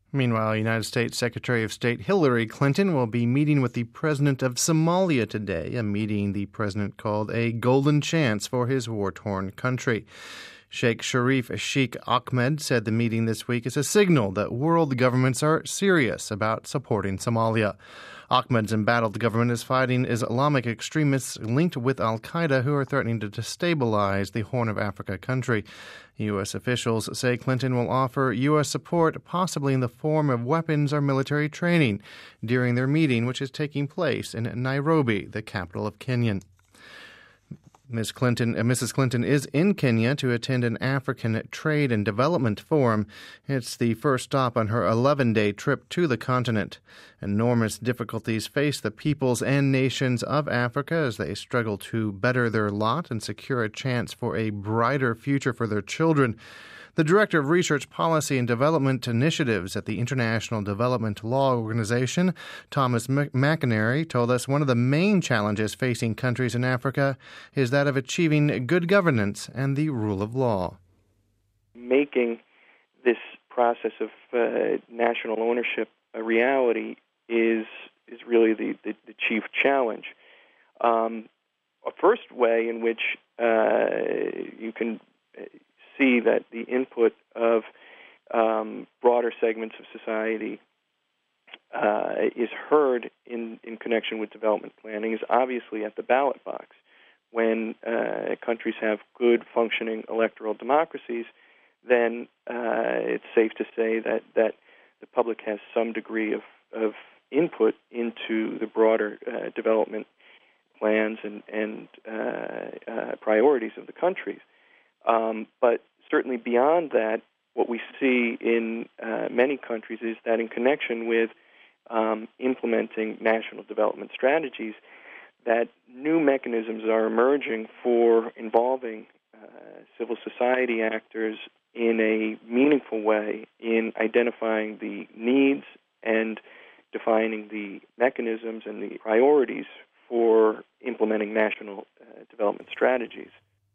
Meanwhile, United States Secretary of State Hillary Clinton will be meeting with the president of Somalia today, a meeting the president called a golden chance for his war-torn country. Sheikh Sharif Sheikh Ahmed said the meeting this week is a signal that world governments are serious about supporting Somalia. Ahmed's embattled government is fighting Islamic extremists linked with al-Qaeda who are threatening to destabilize the Horn of Africa country. U.S. officials say Clinton will offer U.S. support, possibly in the form of weapons or military training, during their meeting, which is taking place in Nairobi, the capital of Kenya. Mrs. Clinton is in Kenya to attend an African Trade and Development Forum. It's the first stop on her 11-day trip to the continent. Enormous difficulties face the peoples and nations of Africa as they struggle to better their lot and secure a chance for a brighter future for their children. The Director of Research Policy and Development Initiatives at the International Development Law Organization, Thomas McInerney, told us one of the main challenges facing countries in Africa is that of achieving good governance and the rule of law. Making this process of national ownership a reality is really the chief challenge. A first way in which you can see that the input of broader segments of society is heard in connection with development planning is obviously at the ballot box. When countries have good functioning electoral democracies, then it's safe to say that the public has some degree of input into the broader development plans and priorities of the countries. But certainly beyond that, what we see in many countries is that in connection with implementing national development strategies, that new mechanisms are emerging for involving civil society actors in a meaningful way in identifying the needs and defining the mechanisms and the priorities for implementing national development strategies.